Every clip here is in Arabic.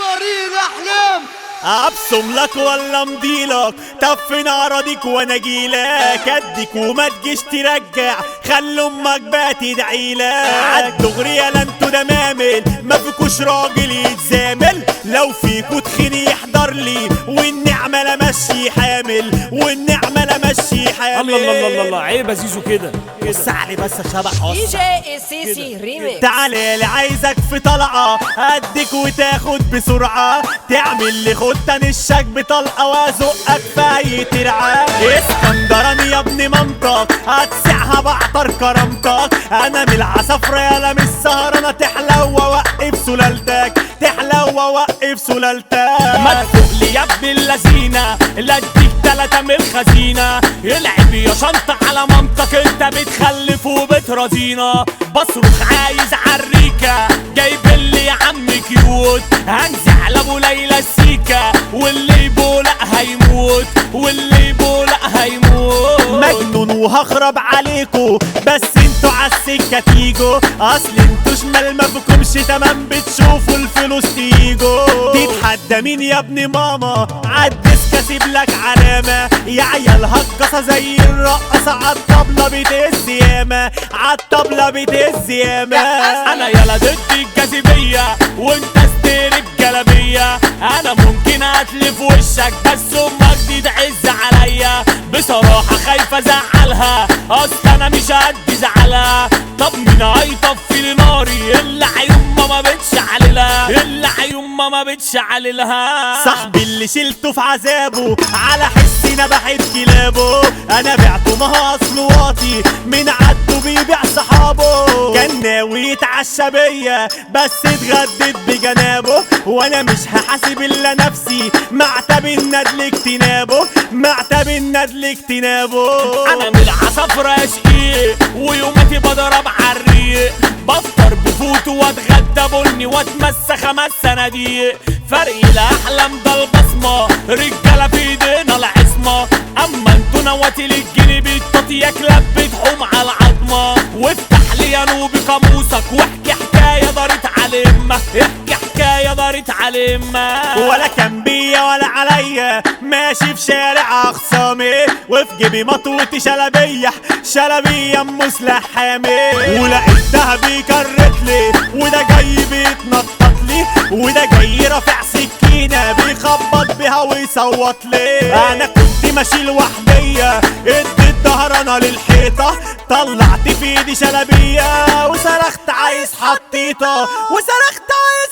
طريق الاحلام. ابصم لك ولا امضيلك، طب فين اراضيك وانا جيلك، اديك وما تجيش ترجع، خلي امك بقى تدعيلك. عالدغري يالا انتو دمامل، ما فيكوش راجل يتزامل، لو فيكو تخين يحضر لي، والنعمه لمشي حامل، والنعمه لمشي حامل. الله عيب يا زيزو كده. بص علي بس يا شبح دي جي السيسي ريميكس. تعالى عايزك في طلقه، اديك وتاخد بسرعه، تعمل لي خدة نشك بطلقه وازقك في اي ترعه. اسكندراني يا ابن منطق، هتسعها بعطر كرامتك، انا من العصافرة يالا من السهرانه، تحلى ووقف سلالتك، تحلى ووقف سلالتك. ما تفوقلي يا ابن اللذينه، لا اديك 3 من الخزينه، العب يا شنطه على منطق، انت بتخلف وبترازينا. بصرخ عايز عريكه، جايبلي يا عم كيوت، هنزع لابو ليلى السيكه، واللي يبولق هيموت، واللي يبولق هيموت. مجنون وهخرب عليكو، بس انتو عالسكة تيجوا، اصل انتو شمال ما فيكمش تمام، بتشوفوا الفلوس تيجوا. تتحدى مين يا ابن ماما، عالديسك اسيب لك علامة، يا عيال هجصة زي الرقصة، عالطبلة بتهز ياما، عالطبلة بتهز ياما. انا يالا ضد الجاذبية، وانت استير الجلابية، انا ممكن اتلف وشك، بس امك دي تعز عليا، بصراحة خايفة ازعلها، اصل انا مش قد زعلها. طب مين هيطفي لي ناري، اللي عيون ما بتشعللها، اللي عيون ما بتشعللها. صاحبي اللي شلته في عذابه، على حسي نبحت كلابه، انا بعته ما هو اصله واطي، من عدو بيبيع صحابه، كان ناوي يتعشى بيا، بس اتغدت بجنابه، وانا مش هحاسب الا نفسي، معتب الندل اجتنابه، معتب الندل اجتنابه. انا من العصافرة يا شقيق، ويوماتي بضرب عالريق، بفطر بفوت واتغدى بني واتمسى 5 صناديق، فرق الاحلام ده البصمة، رجالة في ايدينا العصمة، اما انتو نواتي للجنيه التطي يا كلاب بتحوم على العظمة. وافتح لي يا نوبي قاموسك، واحكي حكاية دارت على امه، احكي حكاية دارت على امه. ولا كان بيا ولا عليا، ماشي في شارع اخصامي، وفي جيبي مطوة شلبية، شلبية ام سلاح حامي، ولقيتها بيكرتلي، وده جاي بيتنطط لي، وده جاي رافع سكينة بيخبط بيها ويصوت لي. انا كنت ماشي لوحدية، اديت ظهرنا للحيطة، طلعت في ايدي شلبية، وصرخت عايز حطيطة، وصرخت عايز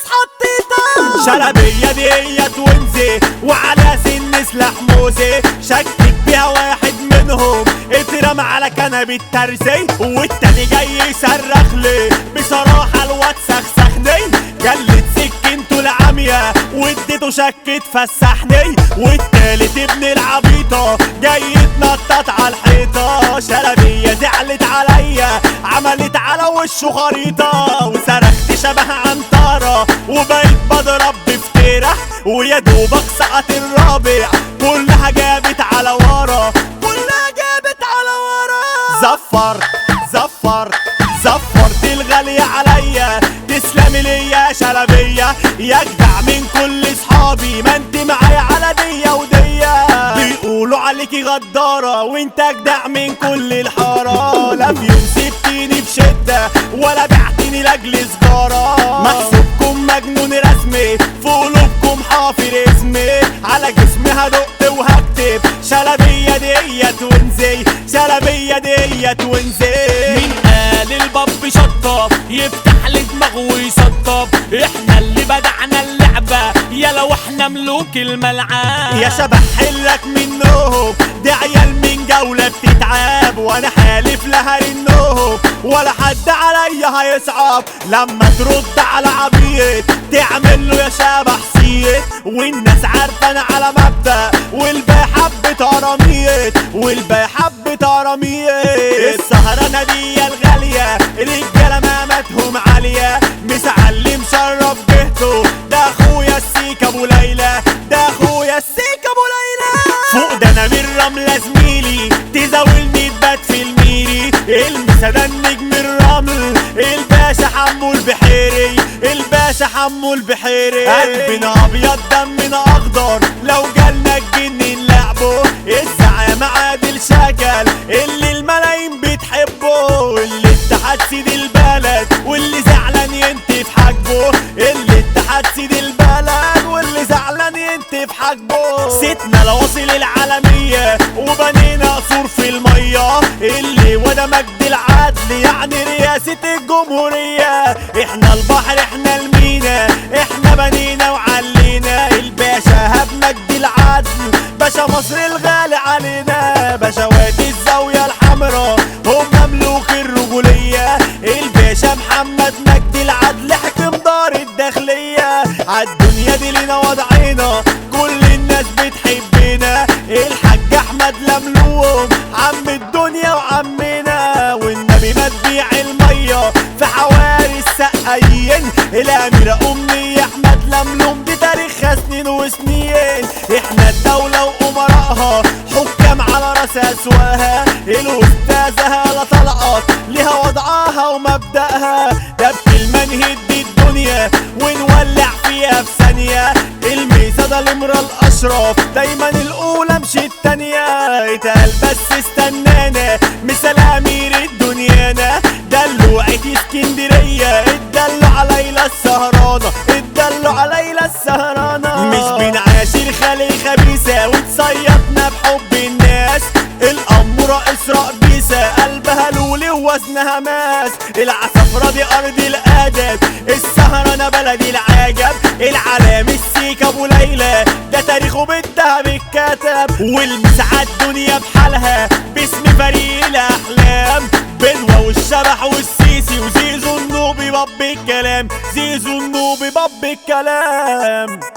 حطيطة. شلبية ديت ونزي، وعلى سن سلاح موزي، شكك بيها واحد منهم، اترمى على كنبة ترزي، والتاني جاي يصرخ لي، بصراحة الواد سخسخني، جلت سكنته العامية، واديته شك تفسحني، والتالت ابن العبيطة جاي يتنطط على الحيطة. شلبية زعلت عليا، عملت على وشه خريطة، وصرخت شبه عنترة، وبقيت بضرب بفترة، ويا دوبك سقط الرابع، كلها جابت على ورا، كلها جابت على ورا. زفرت الغالية عليا، تسلمي لي يا شلبية، يا جدع من كل صحابي، ما انت معايا على دية ودية، بيقولوا عليكي غدارة، وانت جدع من كل الحارة، لا في يوم سبتيني في شدة، ولا بعتيني لاجل سجارة، محسوبكم مجنون رسمي، في قلوبكم حافر اسمي، على جسمي هدق وهكتب، شلبية ديت ونزي، شلبية ديت ونزي. مين قال الباب شطب، يفتح لي دماغه ويسطب، احنا اللي بدعنا اللعبة، يا لو احنا ملوك الملعب. يا شبح حلك منهم، دي عيال من جولة بتتعب، وانا حالف لها انهم، ولا حد عليا هيصعب، لما ترد على عبيط تعمل له يا شبح سيت، والناس عارفة انا على مبدأ، والباقي حبة قراميط، والباقي حبة قراميط. السهرانة دي الغالية، رجالة مامتهم عالية، مسعلم شرف جهته، ده اخويا السيك ابو ليلى، ده اخويا السيك ابو ليلى. فوق ده انا من رملة زميلي، تزاولني تبات في الميري، المسا ده النجم الرمل، الباشا حمو البحيري، الباشا حمو عمو البحيري. قلبنا ابيض دمنا اخضر، لو جالنا الجن نلعبه. الزعامة عادل شكل اللي الملايين بتحبه، اللي اتحاد سيد البلد واللي زعلان ينتف حاجبه. اللي اتحاد سيد البلد واللي زعلان ينتف حاجبه. ستنا لواصل العالمية وبنينا قصور في المية، اللي وده مجد العدل يعني رئاسة الجمهورية. احنا البحر احنا المينا، احنا بنينا وعلينا. الباشا هب مجد العدل باشا مصر الغالي علينا. باشوات الزاوية الحمراء هم مملوك الرجولية. الباشا محمد مجد العدل حكم دار الداخلية. عالدنيا دي لينا وضعينا كل الناس بتحبنا. الحاج احمد لملوم عم الدنيا وعمنا، والنبي ما تبيع المية في حواري السقايين. الاميرة امنية احمد لملوم دي تاريخها سنين وسنين. احنا الدولة وامراءها حكام على راس اسواها. الاستاذة هالة طلعت ليها وضعها ومبدأها. ده بكلمة نهد الدنيا ونولع فيها في ثانية. الميزة ده الامرأة الاشرف دايما الاولى مش التانية. اتقال بس استنانا مثال امير الدنيانا. دلوعة اسكندرية اتدلوا على ليلى السهرانة، اتدلوا على ليلى السهرانة. مش بنعاشر خلي خبيثة وتصيطنا بحب الناس. الأمورة إسراء بيسة قلبها لولي ووزنها ماس. العصفرة دي أرض الأدب، السهرانة بلد العجب. العلام السيك أبو ليلى ده تاريخه بالدهب اتكتب. والمسعى الدنيا بحالها باسم فريق الأحلام. بنوة والشبح والسيسي وزيزو النوبي باب الكلام، زيزو النوبي باب الكلام.